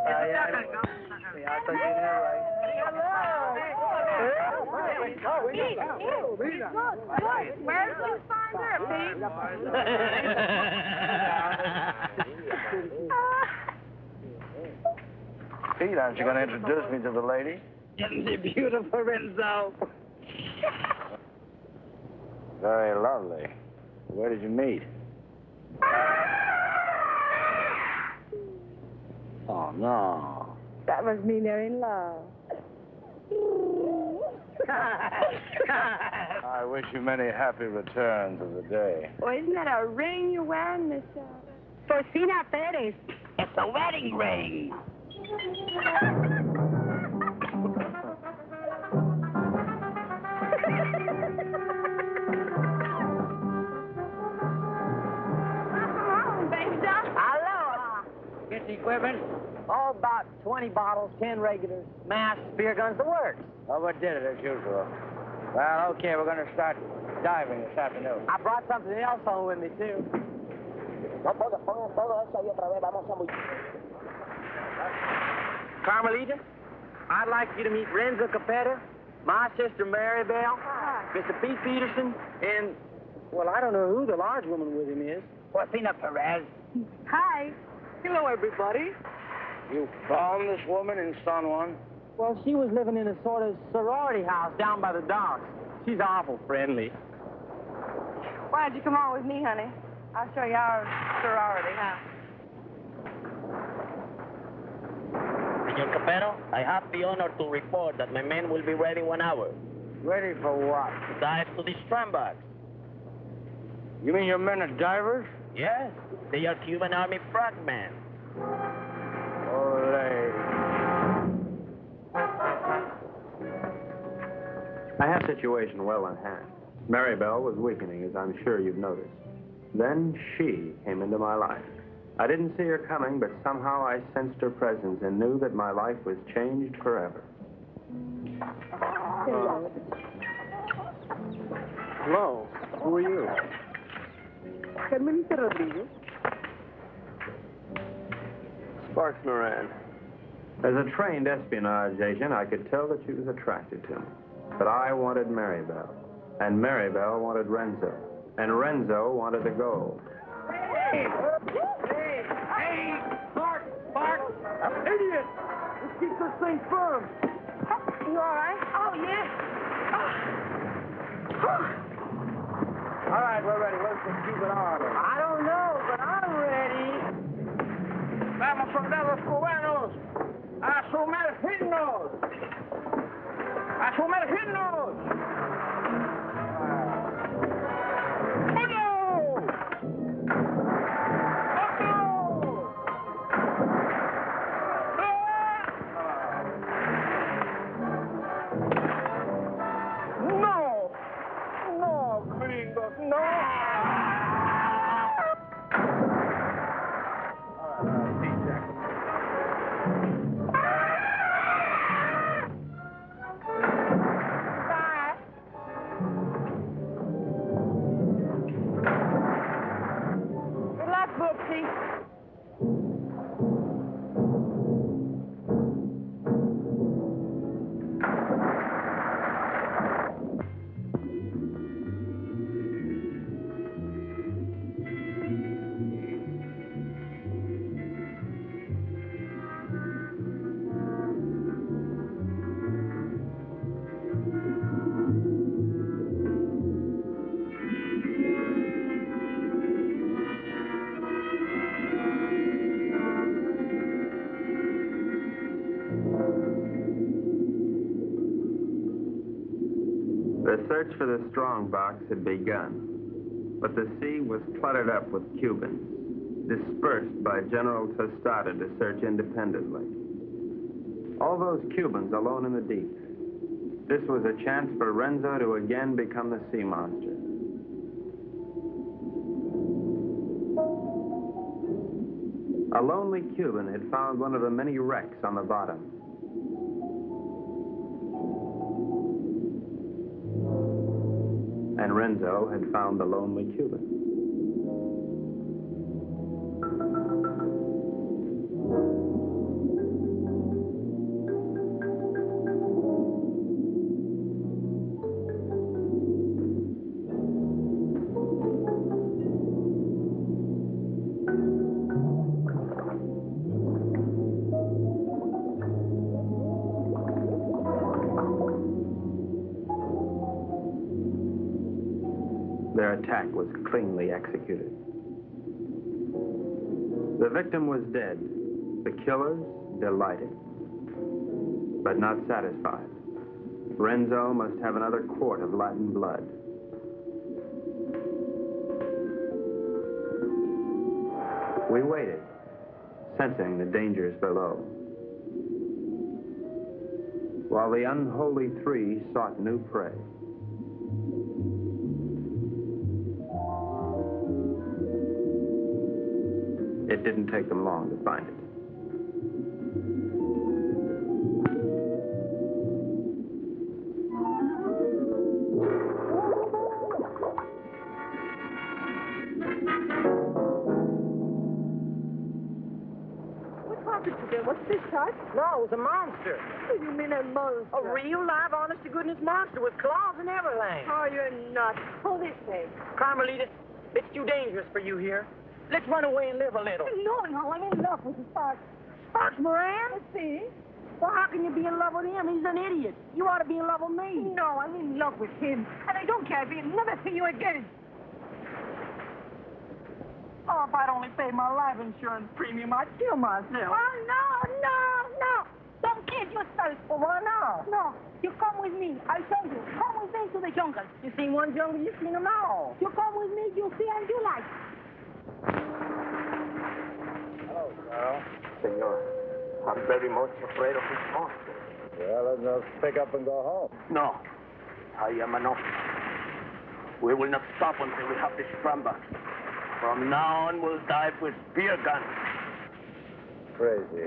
Where did you find her, Pete? Pete, aren't you going to introduce me to the lady? Isn't she beautiful, Renzo? Very lovely. Where did you meet? Oh, no. That must mean they're in love. I wish you many happy returns of the day. Well, isn't that a ring you're wearing, Miss uh... Porcina Perez. It's a wedding ring. Aloha. Get the equipment. All about twenty bottles, ten regulars, mass, beer guns, the works. Overdid it as usual. Well, okay, we're going to start diving this afternoon. I brought something else home with me, too. Carmelita, I'd like you to meet Renzo Capetta, my sister Mary Bell, Mister Pete Peterson, and, well, I don't know who the large woman with him is. Porcina Perez. Hi. Hello, everybody. You found this woman in San Juan? Well, she was living in a sort of sorority house down by the docks. She's awful friendly. Why don't you come on with me, honey? I'll show you our sorority house. Senor Capero, I have the honor to report that my men will be ready in one hour. Ready for what? To dive to the strandbacks. You mean your men are divers? Yes, they are Cuban Army frogmen. Ole. I had the situation well in hand. Mary Bell was weakening, as I'm sure you've noticed. Then she came into my life. I didn't see her coming, but somehow I sensed her presence and knew that my life was changed forever. Hello. Who are you? Carmelita Rodriguez. Sparks Moran. As a trained espionage agent, I could tell that she was attracted to me. But I wanted Mary Bell, and Mary Bell wanted Renzo, and Renzo wanted the gold. Hey! Hey! Hey! Bart! Bart! Idiot! Let's keep this thing firm. You all right? Oh, yeah. All right, we're ready. Let's just keep it on. I don't know, but I'm ready. Vamos, soldados cubanos, a sumergirnos. ¡A sumergirnos! ¡Uno! ¡Otro! ¡No! ¡No, gringos, no! The search for the strongbox had begun, but the sea was cluttered up with Cubans, dispersed by General Tostada to search independently. All those Cubans alone in the deep. This was a chance for Renzo to again become the sea monster. A lonely Cuban had found one of the many wrecks on the bottom. And Renzo had found the lonely Cuban. Their attack was cleanly executed. The victim was dead. The killers delighted, but not satisfied. Renzo must have another quart of Latin blood. We waited, sensing the dangers below, while the unholy three sought new prey. It didn't take them long to find it. What's this, Tut? No, it was a monster. What do you mean a monster? A real, live, honest-to-goodness monster with claws and everything. Oh, you're nuts. Pull this way. Carmelita, it's too dangerous for you here. Let's run away and live a little. No, no, I'm in love with Sparks. Sparks Moran? Let's see. Well, how can you be in love with him? He's an idiot. You ought to be in love with me. No, I'm in love with him. And I don't care if he'll never see you again. Oh, if I'd only paid my life insurance premium, I'd kill myself. Oh, no, no, no. Don't kill yourself. Well, why not? No, you come with me. I'll show you. Come with me to the jungle. You seen one jungle, you've seen them all. You come with me, you'll see and you like. Hello, Carl. Senor, I'm very much afraid of this monster. Well, then let's pick up and go home. No, I am an officer. We will not stop until we have this Stramba. From now on, we'll dive with spear guns. Crazy.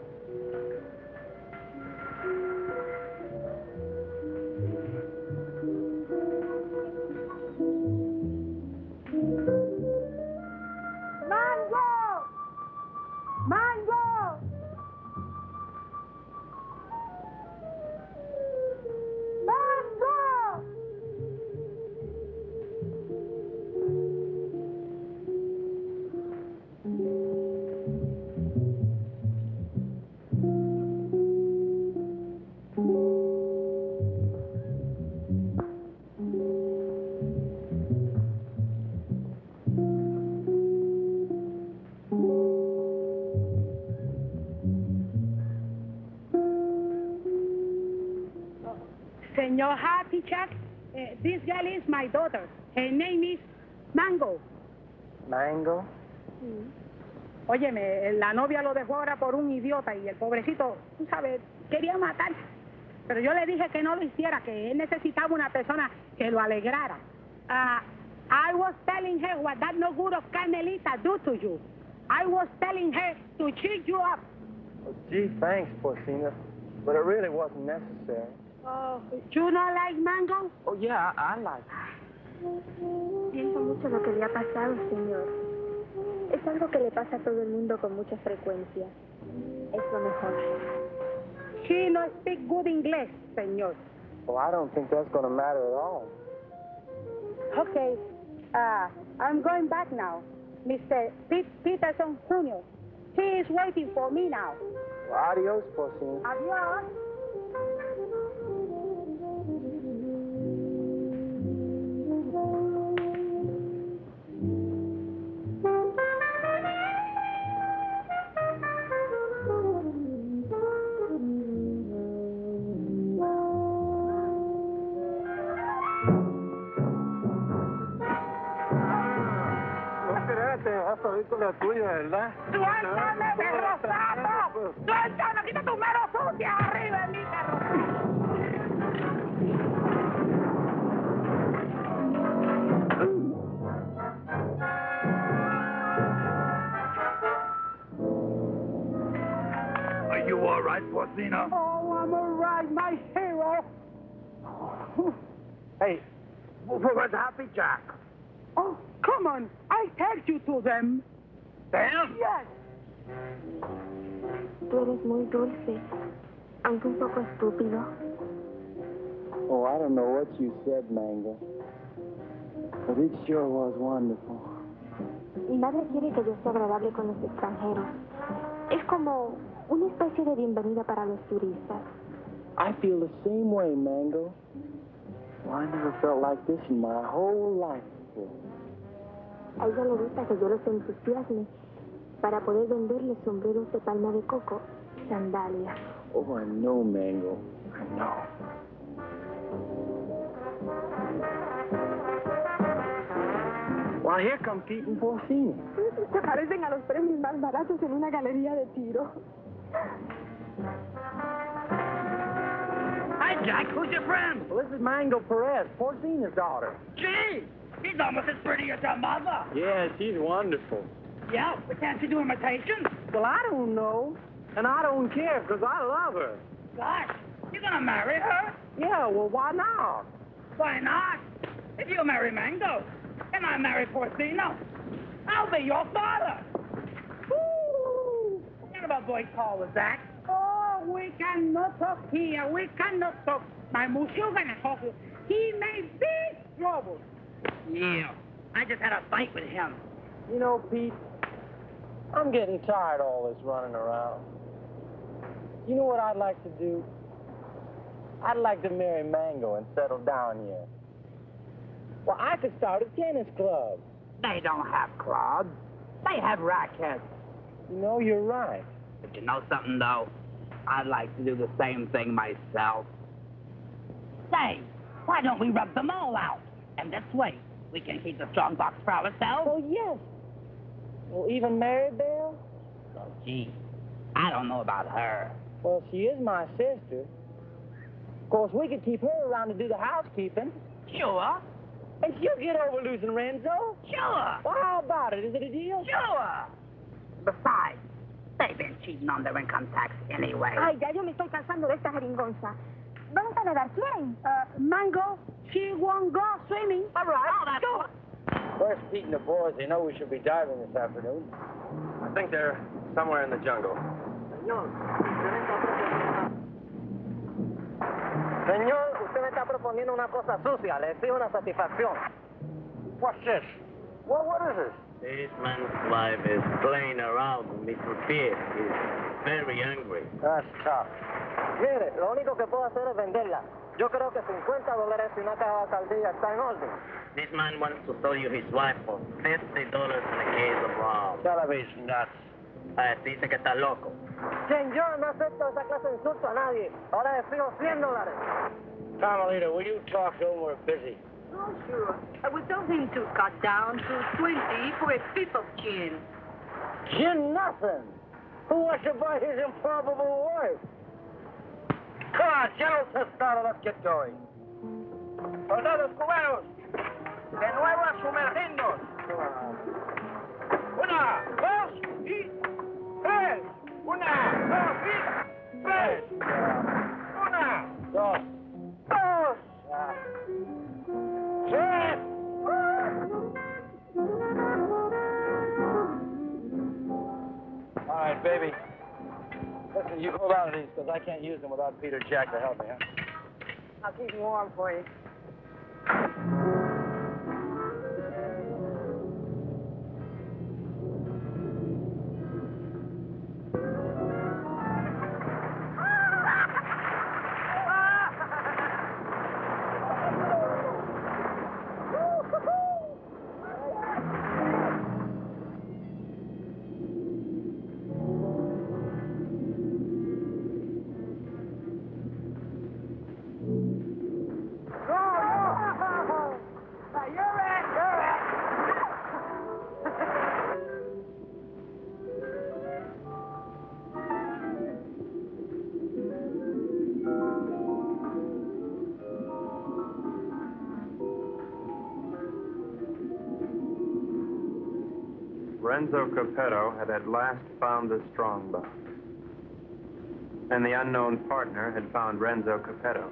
Mango! Mango! Mango! Senor Happy Chuck, uh, this girl is my daughter. Her name is Mango. Mango? Óyeme, la novia lo dejó ahora por un idiota y el pobrecito, tú sabes, quería matar. Pero yo le dije que no lo hiciera, que él necesitaba una persona que lo alegrara. Uh, I was telling her what that no good of Carmelita do to you. I was telling her to cheer you up. Oh, gee, thanks, Porcina. But it really wasn't necessary. Oh, you not like Mango? Oh, yeah, I, I like it. Siento mucho lo que le ha pasado, señor. Es algo que le pasa a todo el mundo con mucha frecuencia. Es lo mejor. She no speak good English, señor. Well, I don't think that's going to matter at all. Okay, uh, I'm going back now. Mister Pete Peterson Junior He is waiting for me now. Well, adios, Porcina. Adios. Película tuya, ¿verdad? ¡Suéltame, perro sapo! ¡Suéltame! ¡Quita tu mero sucia arriba de mí, perro! Are you all right, Porcina? Oh, I'm all right, my hero. Hey, where's Happy Jack? Oh, come on. I take you to them. Them? Yes. Tú eres muy dulce, aunque un poco estúpido. Oh, I don't know what you said, Mango. But it sure was wonderful. Mi madre quiere que yo sea agradable con los extranjeros. Es como una especie de bienvenida para los turistas. I feel the same way, Mango. Well, I never felt like this in my whole life. wonderful. A ella le gusta que yo los entusiasme para poder venderle sombreros de palma de coco y sandalias. Oh, I know, Mango. I know. Well, here come Pete and Porcini. Se parecen a los premios más baratos en una galería de tiro. Hi, Jack. Who's your friend? Well, this is Mango Perez, Porcini's daughter. Gee, he's almost as pretty as her mother. Yeah, she's wonderful. Yeah, but can't you do imitations? Well, I don't know. And I don't care, because I love her. Gosh, you're gonna marry her? Yeah, well, why not? Why not? If you marry Mango, and I marry Porcino, I'll be your father. Woo! What kind of a boy call was that? Oh, we cannot talk here. We cannot talk. My monsieur gonna talk. He may be trouble. Yeah, I just had a fight with him. You know, Pete, I'm getting tired of all this running around. You know what I'd like to do? I'd like to marry Mango and settle down here. Well, I could start a tennis club. They don't have clubs. They have rackets. You know, you're right. But you know something, though? I'd like to do the same thing myself. Say, why don't we rub them all out? And this way, we can keep the strong box for ourselves. Oh, yes. Well, even Maribel? Oh, gee, I don't know about her. Well, she is my sister. Of course, we could keep her around to do the housekeeping. Sure. And she'll get over losing Renzo. Sure. Well, how about it? Is it a deal? Sure. Besides, they've been cheating on their income tax anyway. Ay, ya yo me estoy cansando de esta jeringonza. ¿Vamos a nadar? ¿Quién? Uh, Mango, she won't go swimming. All right. Oh, that's Go. Where's Pete and the boys? They know we should be diving this afternoon. I think they're somewhere in the jungle. Señor, usted me está proponiendo una cosa sucia. Le exijo una satisfacción. What's this? What, what is this? This man's wife is playing around with Mister Pierre. He's very angry. That's tough. Mire, lo único que puedo hacer es venderla. Yo creo que cincuenta dólares y una caja de saldilla está en orden. This man wants to sell you his wife for fifty dollars and a case of rum. Television nuts. Eh, dice que está loco. Señor, no acepto esa clase de insulto a nadie. Ahora le fijo cien dólares. Carmelita, will you talk to him? We're busy. Oh, sure. I would tell him to cut down to twenty for a fifth of gin. Gin nothing. Who wants to buy his improbable wife? Come on, General Tostado, let's get going. Soldados cubanos, de nuevo a sumergirnos. Una, dos y tres. Una, dos y tres. Una, Dos. dos, tres. All right, baby. Listen, you hold on to these, because I can't use them without Peter Jack to help me, huh? I'll keep him warm for you. Renzo Capetto had at last found the strong box. And the unknown partner had found Renzo Capetto.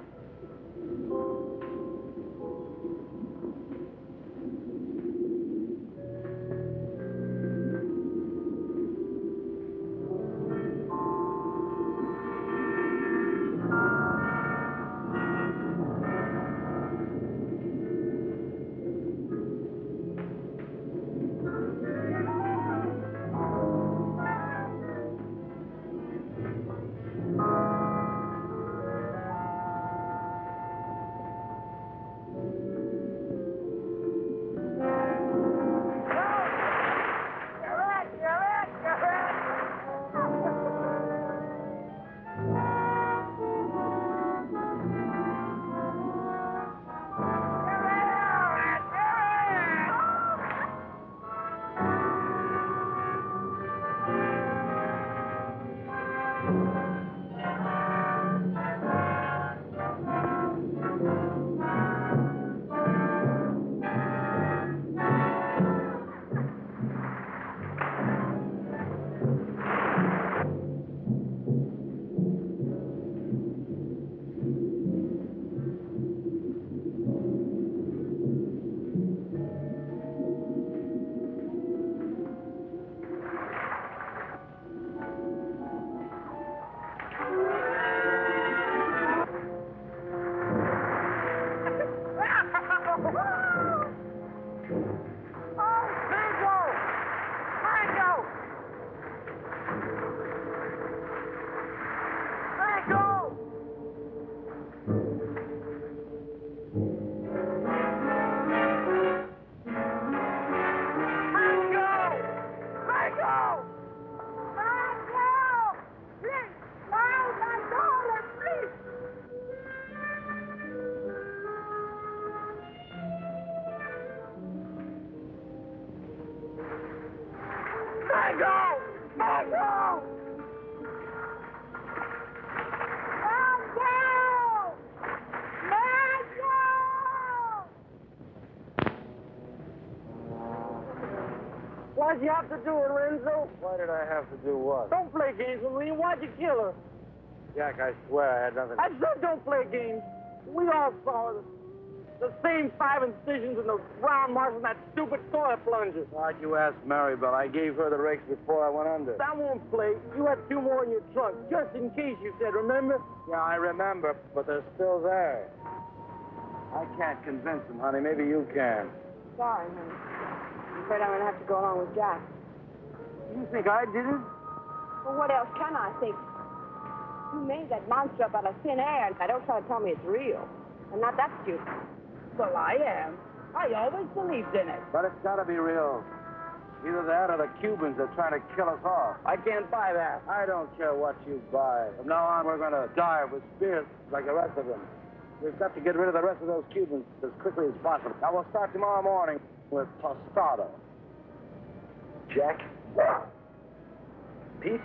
Why'd you have to do it, Renzo? Why did I have to do what? Don't play games with me. Why'd you kill her? Jack, I swear I had nothing. I said don't play games. We all saw the, the same five incisions in the round marks in that stupid toilet plunger. Why'd you ask Maribel? I gave her the rakes before I went under. That won't play. You had two more in your trunk, just in case, you said, remember? Yeah, I remember, but they're still there. I can't convince them, honey. Maybe you can. Sorry, honey. I'm afraid I'm going to have to go along with Jack. You think I did it? Well, what else can I think? You made that monster up out of thin air, and I don't try to tell me it's real. I'm not that stupid. Well, I am. I always believed in it. But it's got to be real. Either that or the Cubans are trying to kill us off. I can't buy that. I don't care what you buy. From now on, we're going to die with spirits like the rest of them. We've got to get rid of the rest of those Cubans as quickly as possible. Now, we'll start tomorrow morning with Tostado. Jack? Pete?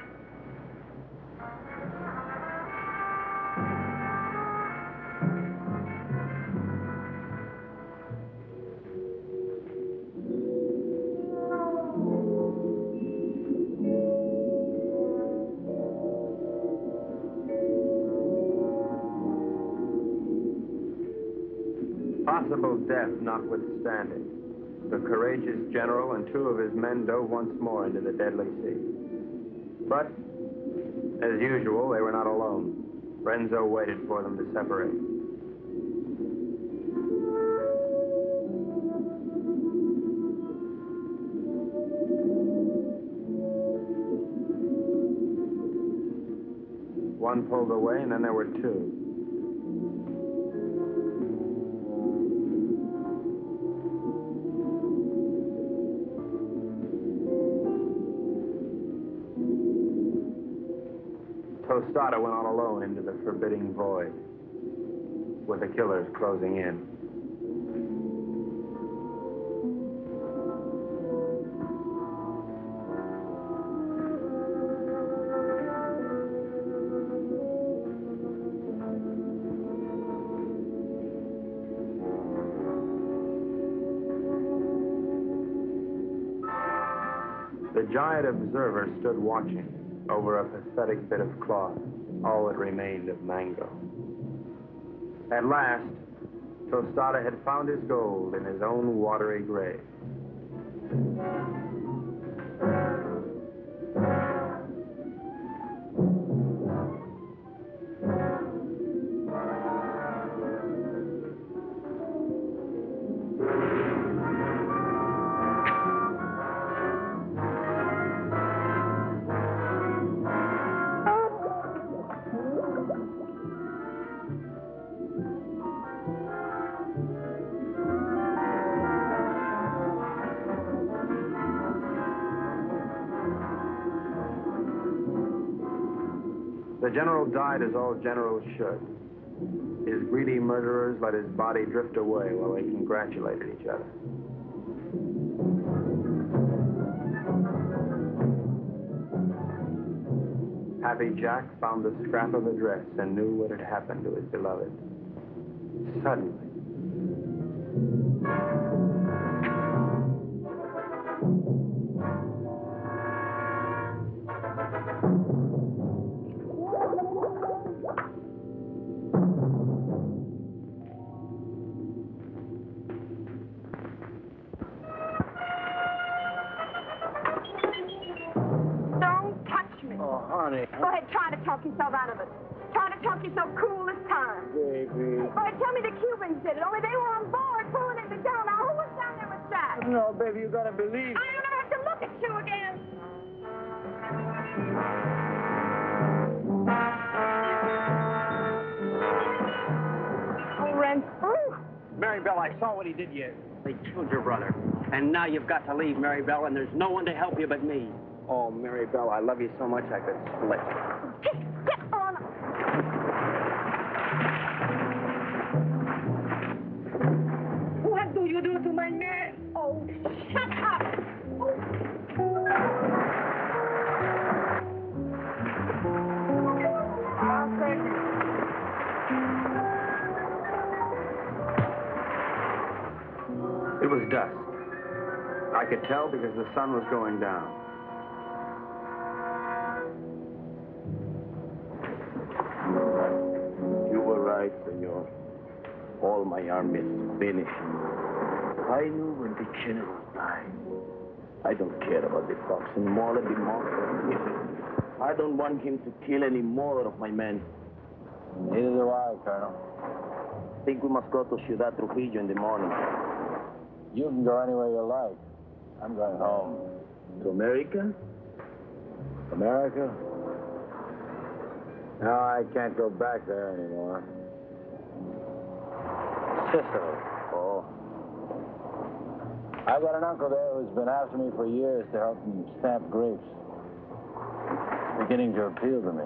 Possible death notwithstanding, the courageous general and two of his men dove once more into the deadly sea. But, as usual, they were not alone. Renzo waited for them to separate. One pulled away, and then there were two. Tostado went on alone into the forbidding void, with the killers closing in. The giant observer stood watching over a pathetic bit of cloth, all that remained of Mango. At last, Tostado had found his gold in his own watery grave. The general died as all generals should. His greedy murderers let his body drift away while they congratulated each other. Happy Jack found the scrap of a dress and knew what had happened to his beloved. Suddenly, Go ahead, try to talk yourself out of it. Try to talk yourself cool this time. Baby. Go ahead, tell me the Cubans did it, only they were on board pulling it down. Now, who was down there with Jack? No, baby, you gotta believe. I'm gonna have to look at you again. Oh, Ren. Ooh. Maribel, I saw what he did to you. They killed your brother. And now you've got to leave, Maribel, and there's no one to help you but me. oh, Maribel, I love you so much I could split. Get, get on. What do you do to my man? Oh, shut up. I'll take it. It was dusk. I could tell because the sun was going down. You were right, senor. All my army is finished. I knew when the general died. I don't care about the fox anymore. Let the monster. I don't want him to kill any more of my men. Neither do I, Colonel. I think we must go to Ciudad Trujillo in the morning. You can go anywhere you like. I'm going home. To America? America? No, I can't go back there anymore. Sicily. Oh. I've got an uncle there who's been after me for years to help him stamp grapes. It's beginning to appeal to me.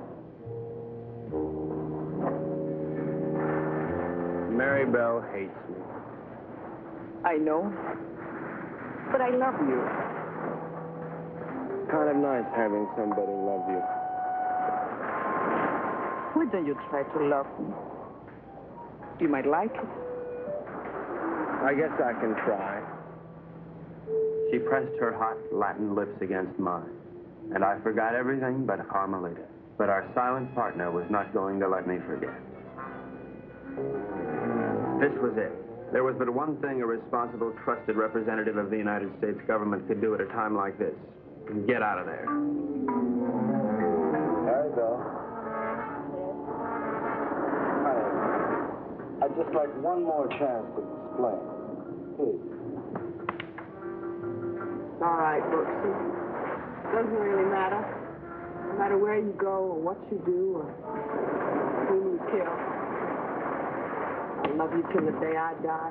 Mary Bell hates me. I know. But I love you. Kind of nice having somebody love you. Why don't you try to love me? You might like it. I guess I can try. She pressed her hot Latin lips against mine, and I forgot everything but Carmelita. But our silent partner was not going to let me forget. This was it. There was but one thing a responsible, trusted representative of the United States government could do at a time like this. Get out of there. There you go. Honey, I'd just like one more chance to explain. Please. All right, Brooksy. Doesn't really matter. No matter where you go or what you do or who you kill. I'll love you till the day I die.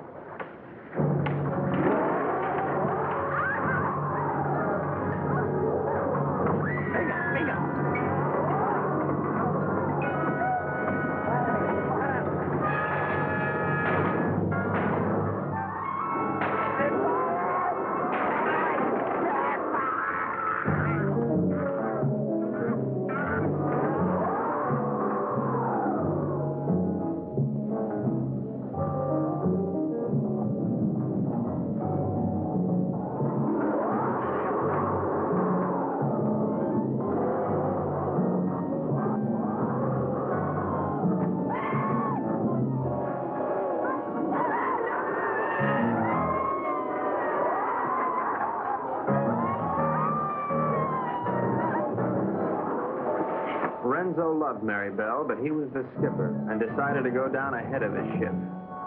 Renzo loved Mary Bell, but he was the skipper and decided to go down ahead of his ship.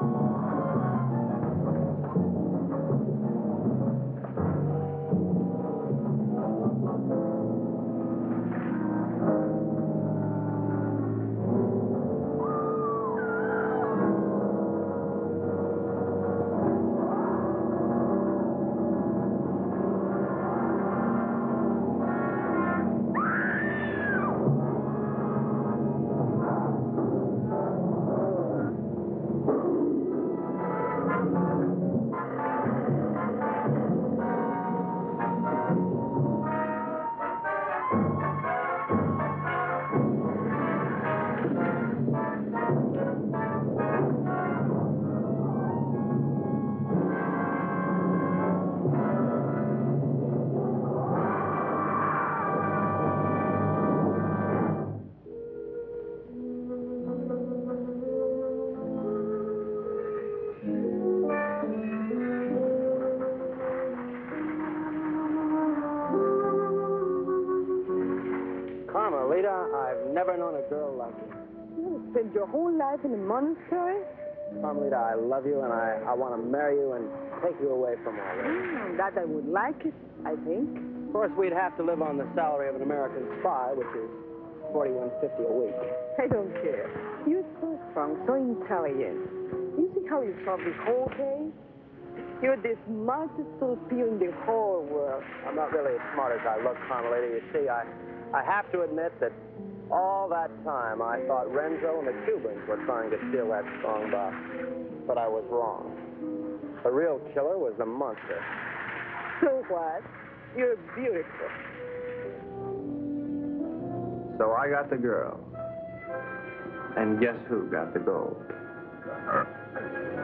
Carmelita, I've never known a girl like you. You spent your whole life in a monastery? Carmelita, I love you, and I, I want to marry you and take you away from all this. Mm, that I would like it, I think. Of course, we'd have to live on the salary of an American spy, which is forty-one fifty a week. I don't care. You're so strong, so intelligent. You see how you solve this whole case? You're the smartest torpedo in the whole world. I'm not really as smart as I look, Carmelita. You see, I, I have to admit that all that time I thought Renzo and the Cubans were trying to steal that strong box. But I was wrong. The real killer was the monster. So what? You're beautiful. So I got the girl. And guess who got the gold?